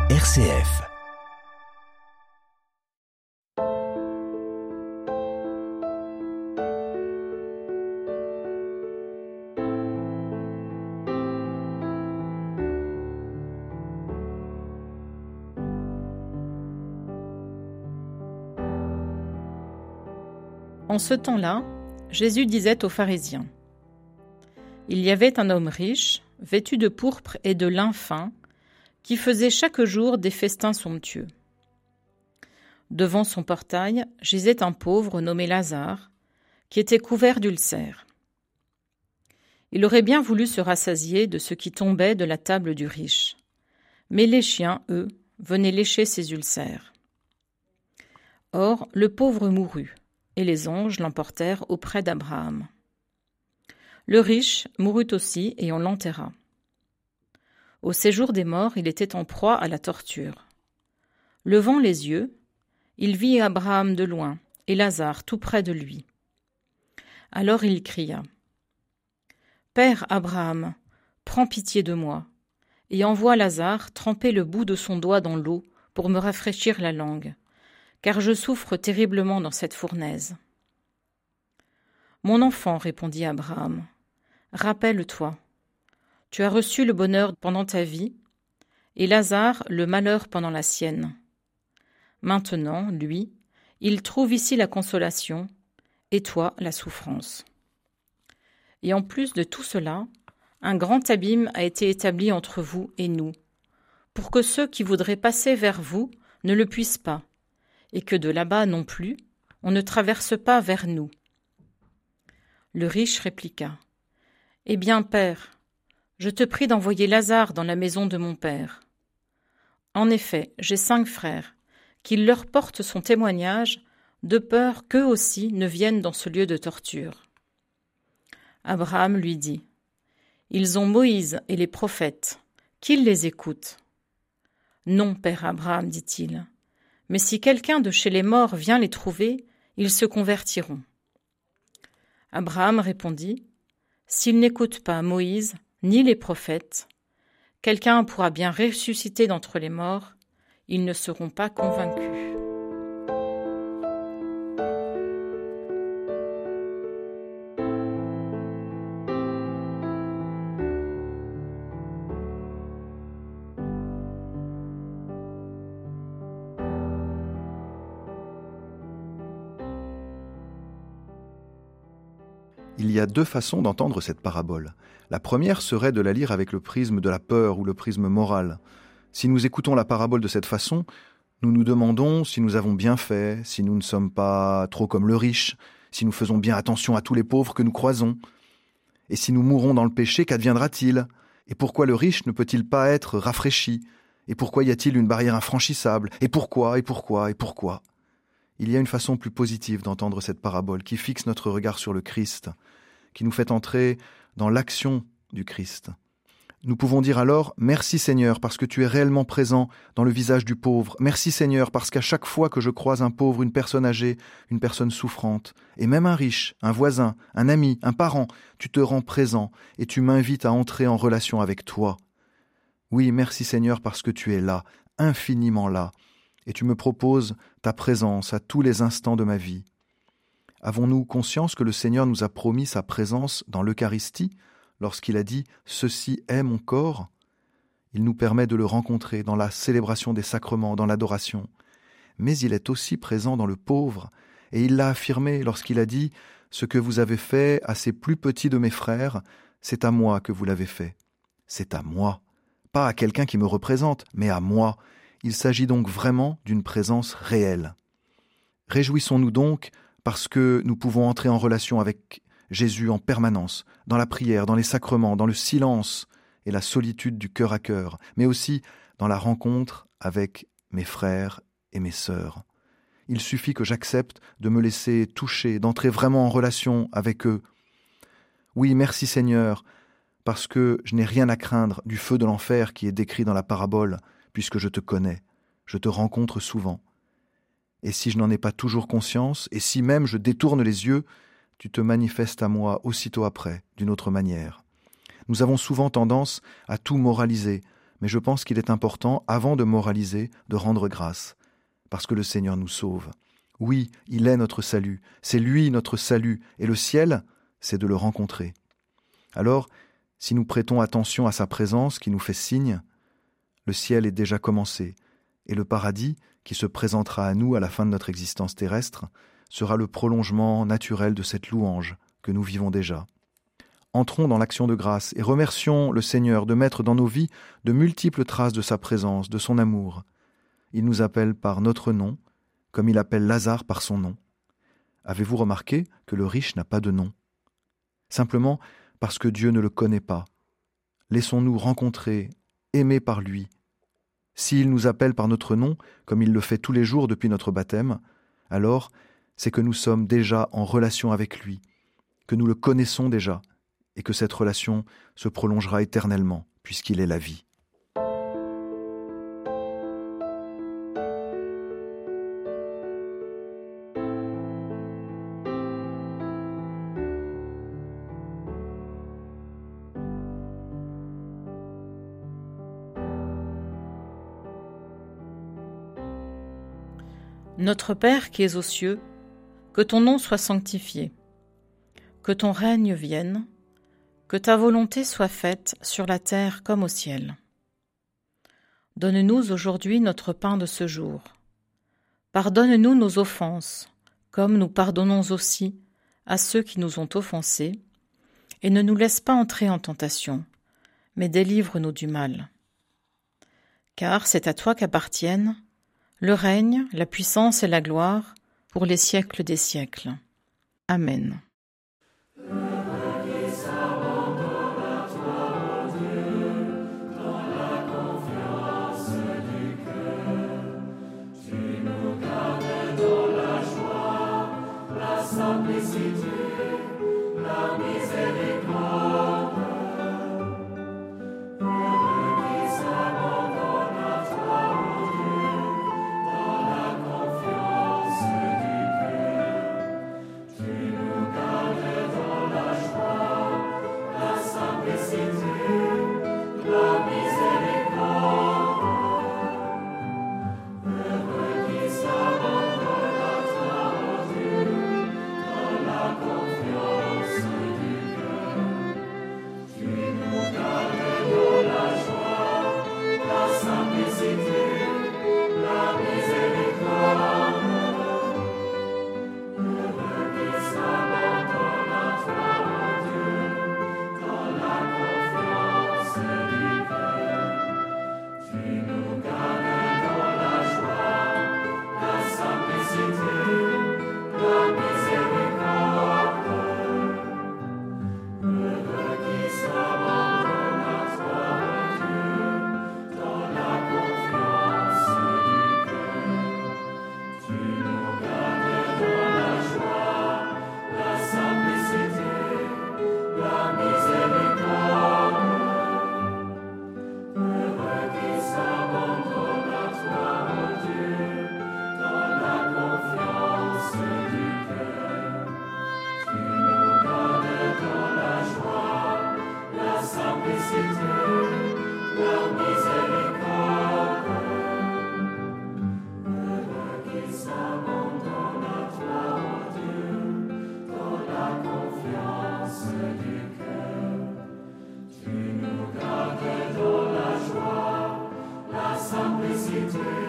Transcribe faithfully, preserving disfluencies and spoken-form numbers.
R C F. En ce temps-là, Jésus disait aux pharisiens : « Il y avait un homme riche, vêtu de pourpre et de lin fin, qui faisait chaque jour des festins somptueux. Devant son portail gisait un pauvre nommé Lazare, qui était couvert d'ulcères. Il aurait bien voulu se rassasier de ce qui tombait de la table du riche, mais les chiens, eux, venaient lécher ses ulcères. Or, le pauvre mourut, et les anges l'emportèrent auprès d'Abraham. Le riche mourut aussi, et on l'enterra. Au séjour des morts, il était en proie à la torture. Levant les yeux, il vit Abraham de loin, et Lazare tout près de lui. Alors il cria : « Père Abraham, prends pitié de moi, et envoie Lazare tremper le bout de son doigt dans l'eau pour me rafraîchir la langue, car je souffre terriblement dans cette fournaise. » « Mon enfant, répondit Abraham, rappelle-toi, tu as reçu le bonheur pendant ta vie, et Lazare le malheur pendant la sienne. Maintenant, lui, il trouve ici la consolation, et toi la souffrance. Et en plus de tout cela, un grand abîme a été établi entre vous et nous, pour que ceux qui voudraient passer vers vous ne le puissent pas, et que de là-bas non plus, on ne traverse pas vers nous. » Le riche répliqua : « Eh bien, père, je te prie d'envoyer Lazare dans la maison de mon père. En effet, j'ai cinq frères, qu'il leur porte son témoignage, de peur qu'eux aussi ne viennent dans ce lieu de torture. » Abraham lui dit : « Ils ont Moïse et les prophètes, qu'ils les écoutent. »« Non, père Abraham, dit-il, mais si quelqu'un de chez les morts vient les trouver, ils se convertiront. » Abraham répondit : « S'ils n'écoutent pas Moïse ni les prophètes, quelqu'un pourra bien ressusciter d'entre les morts, ils ne seront pas convaincus. » Il y a deux façons d'entendre cette parabole. La première serait de la lire avec le prisme de la peur ou le prisme moral. Si nous écoutons la parabole de cette façon, nous nous demandons si nous avons bien fait, si nous ne sommes pas trop comme le riche, si nous faisons bien attention à tous les pauvres que nous croisons. Et si nous mourons dans le péché, qu'adviendra-t-il ? Et pourquoi le riche ne peut-il pas être rafraîchi ? Et pourquoi y a-t-il une barrière infranchissable ? Et pourquoi ? Et pourquoi ? Et pourquoi ? Il y a une façon plus positive d'entendre cette parabole qui fixe notre regard sur le Christ, qui nous fait entrer dans l'action du Christ. Nous pouvons dire alors « Merci Seigneur parce que tu es réellement présent dans le visage du pauvre. Merci Seigneur parce qu'à chaque fois que je croise un pauvre, une personne âgée, une personne souffrante, et même un riche, un voisin, un ami, un parent, tu te rends présent et tu m'invites à entrer en relation avec toi. Oui, merci Seigneur parce que tu es là, infiniment là, et tu me proposes ta présence à tous les instants de ma vie. » Avons-nous conscience que le Seigneur nous a promis sa présence dans l'Eucharistie lorsqu'il a dit « Ceci est mon corps » ? Il nous permet de le rencontrer dans la célébration des sacrements, dans l'adoration. Mais il est aussi présent dans le pauvre, et il l'a affirmé lorsqu'il a dit « Ce que vous avez fait à ces plus petits de mes frères, c'est à moi que vous l'avez fait. » C'est à moi, pas à quelqu'un qui me représente, mais à moi. Il s'agit donc vraiment d'une présence réelle. Réjouissons-nous donc parce que nous pouvons entrer en relation avec Jésus en permanence, dans la prière, dans les sacrements, dans le silence et la solitude du cœur à cœur, mais aussi dans la rencontre avec mes frères et mes sœurs. Il suffit que j'accepte de me laisser toucher, d'entrer vraiment en relation avec eux. Oui, merci Seigneur, parce que je n'ai rien à craindre du feu de l'enfer qui est décrit dans la parabole, puisque je te connais, je te rencontre souvent. Et si je n'en ai pas toujours conscience, et si même je détourne les yeux, tu te manifestes à moi aussitôt après, d'une autre manière. Nous avons souvent tendance à tout moraliser, mais je pense qu'il est important, avant de moraliser, de rendre grâce, parce que le Seigneur nous sauve. Oui, il est notre salut, c'est lui notre salut, et le ciel, c'est de le rencontrer. Alors, si nous prêtons attention à sa présence qui nous fait signe, le ciel est déjà commencé, et le paradis, qui se présentera à nous à la fin de notre existence terrestre, sera le prolongement naturel de cette louange que nous vivons déjà. Entrons dans l'action de grâce et remercions le Seigneur de mettre dans nos vies de multiples traces de sa présence, de son amour. Il nous appelle par notre nom, comme il appelle Lazare par son nom. Avez-vous remarqué que le riche n'a pas de nom ? Simplement parce que Dieu ne le connaît pas. Laissons-nous rencontrer, aimer par lui. S'il nous appelle par notre nom, comme il le fait tous les jours depuis notre baptême, alors c'est que nous sommes déjà en relation avec lui, que nous le connaissons déjà, et que cette relation se prolongera éternellement, puisqu'il est la vie. Notre Père qui es aux cieux, que ton nom soit sanctifié, que ton règne vienne, que ta volonté soit faite sur la terre comme au ciel. Donne-nous aujourd'hui notre pain de ce jour. Pardonne-nous nos offenses, comme nous pardonnons aussi à ceux qui nous ont offensés, et ne nous laisse pas entrer en tentation, mais délivre-nous du mal. Car c'est à toi qu'appartiennent le règne, la puissance et la gloire pour les siècles des siècles. Amen. Simplicité.